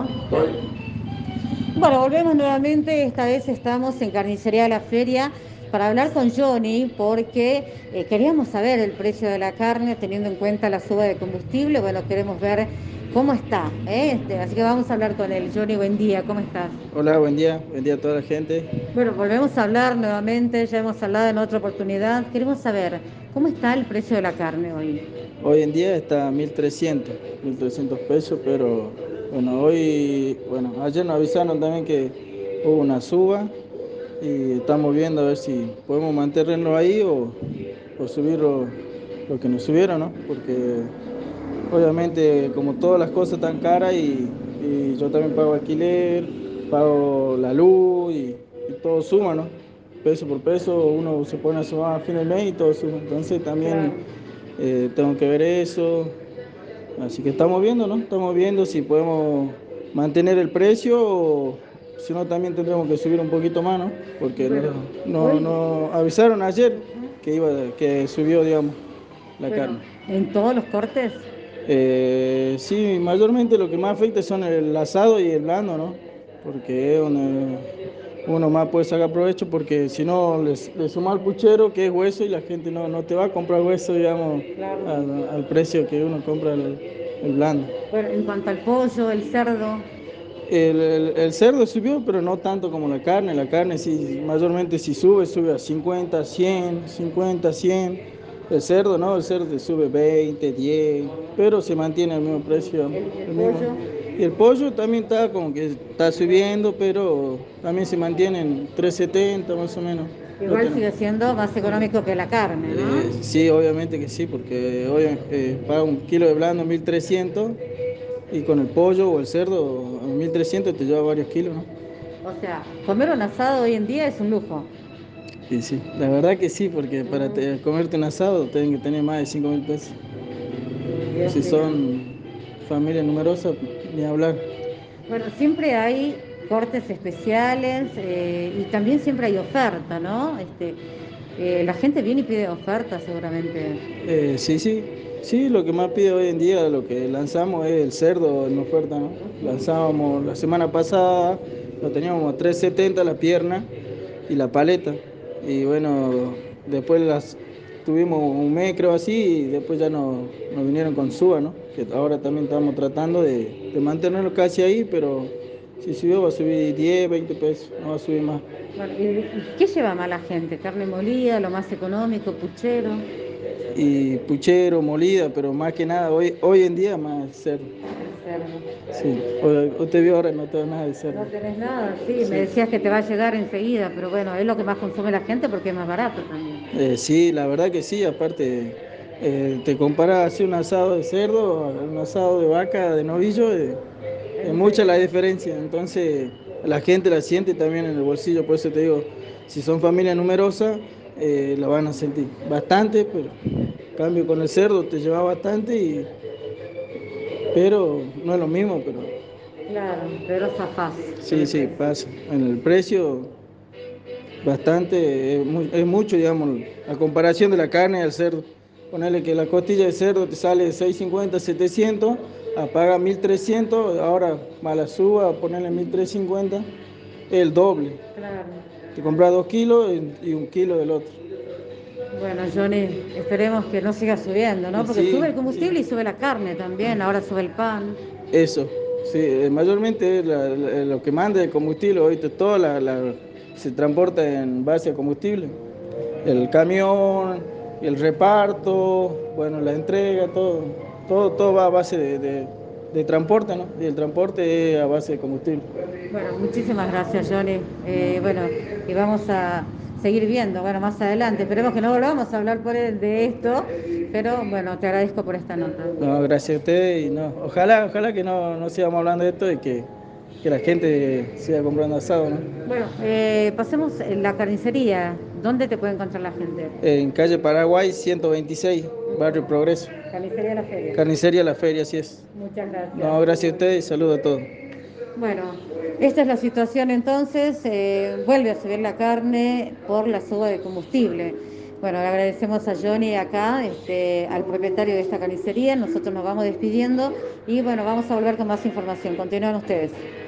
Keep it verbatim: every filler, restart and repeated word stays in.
Hoy, Bueno, volvemos nuevamente. Esta vez estamos en Carnicería La Feria para hablar con Johnny porque eh, queríamos saber el precio de la carne teniendo en cuenta la suba de combustible. Bueno, queremos ver cómo está, ¿eh? Este, así que vamos a hablar con él. Johnny, buen día, ¿cómo estás? hola, buen día, buen día a toda la gente. Bueno, volvemos a hablar nuevamente, ya hemos hablado en otra oportunidad. Queremos saber cómo está el precio de la carne hoy. Hoy en día está a mil trescientos, mil trescientos pesos, pero bueno, hoy, bueno, ayer nos avisaron también que hubo una suba y estamos viendo a ver si podemos mantenerlo ahí o, o subir lo, lo que nos subieron, ¿no? Porque obviamente como todas las cosas están caras y, y yo también pago alquiler, pago la luz y, y todo suma, ¿no? Peso por peso, uno se pone a sumar a fin de mes y todo suma. Entonces también Claro. eh, tengo que ver eso. Así que estamos viendo, ¿no? Estamos viendo si podemos mantener el precio o si no también tendremos que subir un poquito más, ¿no? Porque Bueno, nos no, hoy, no avisaron ayer ujú, que iba, que subió, digamos, la bueno, carne. en todos los cortes. Eh, sí, mayormente lo que más afecta son el asado y el blando, ¿no? Porque es donde uno más puede sacar provecho, porque si no le, le suma al puchero que es hueso y la gente no, no te va a comprar hueso, digamos, Claro. al, al precio que uno compra el, el blando. Bueno, en cuanto al pollo, el cerdo. El, el- el cerdo subió, pero no tanto como la carne. La carne sí, mayormente si sube, sube a cincuenta, cien, cincuenta, cien. El cerdo no, el cerdo te sube veinte, diez, pero se mantiene al mismo precio, El, el el mismo. pollo, Y el pollo también está como que está subiendo, pero también se mantiene en tres setenta más o menos. Lo igual tenemos. sigue siendo más económico que la carne, ¿no? Eh, sí, obviamente que sí, porque hoy eh, paga un kilo de blando mil trescientos y con el pollo o el cerdo a mil trescientos te lleva varios kilos, ¿no? O sea, comer un asado hoy en día es un lujo. Y sí, la verdad que sí, porque para Mm, te- comerte un asado tienen que tener más de cinco mil pesos. Dios Si mío. son familia numerosa, ni hablar. Bueno, siempre hay cortes especiales eh, y también siempre hay oferta, ¿no? Este, eh, la gente viene y pide oferta seguramente. Eh, sí, sí, sí, lo que más pide hoy en día, lo que lanzamos es el cerdo en oferta, ¿no? Lanzábamos la semana pasada, lo teníamos a tres setenta la pierna y la paleta. Y bueno, después las tuvimos un mes, creo así, y después ya nos, nos vinieron con suba, ¿no? Que ahora también estamos tratando de, de mantenerlo casi ahí, pero si subió va a subir diez veinte pesos, no va a subir más. Bueno, ¿y, y qué lleva más la gente? ¿Carne molida, lo más económico, puchero? Y puchero, molida, pero más que nada, hoy, hoy en día más cerdo. El cerdo. Sí, o- usted vio ahora, no tengo nada de No cerdo. tenés nada, sí, me Sí. decías que te va a llegar enseguida, pero bueno, es lo que más consume la gente porque es más barato también. Eh, sí, la verdad que sí, aparte, eh, te comparas así un asado de cerdo a un asado de vaca, de novillo, eh, Hay es mucha mucha la diferencia. diferencia, entonces la gente la siente también en el bolsillo, por eso te digo, si son familias numerosas, eh, la van a sentir bastante, pero en cambio con el cerdo te lleva bastante, y, pero no es lo mismo, pero Claro, pero zafás con sí, el sí, precio. pasa. En el precio bastante, es, mu- es mucho, digamos, a comparación de la carne y el cerdo. Ponerle que la costilla de cerdo te sale seiscientos cincuenta setecientos, a paga mil trescientos, ahora más la suba, ponerle mil trescientos cincuenta, el doble. Claro. Te compras dos kilos y y un kilo del otro. Bueno, Johnny, esperemos que no siga subiendo, ¿no? Y Porque sube sí, el combustible y y sube la carne también, ahora sube el pan. eso, sí, eh, mayormente la- la- lo que manda el combustible, ahorita todo la, la- se transporta en base a combustible. El camión, el reparto, bueno, la entrega, todo, todo, todo va a base de, de- de transporte, ¿no? Y el transporte es a base de combustible. Bueno, muchísimas gracias, Johnny. Eh, bueno, y vamos a seguir viendo, bueno, más adelante. Esperemos que no volvamos a hablar por el- de esto, pero bueno, te agradezco por esta nota. No, gracias a ustedes y no, ojalá, ojalá que no, no sigamos hablando de esto y que, que la gente siga comprando asado, ¿no? Bueno, eh, pasemos en la carnicería. ¿Dónde te puede encontrar la gente? En calle Paraguay ciento veintiséis, Barrio Progreso. Carnicería La Feria. Carnicería La Feria, así es. Muchas gracias. No, gracias a ustedes y saludos a todos. Bueno, esta es la situación entonces. Eh, vuelve a subir la carne por la suba de combustible. Bueno, le agradecemos a Johnny acá, este, al propietario de esta carnicería. Nosotros nos vamos despidiendo y bueno, vamos a volver con más información. Continúan ustedes.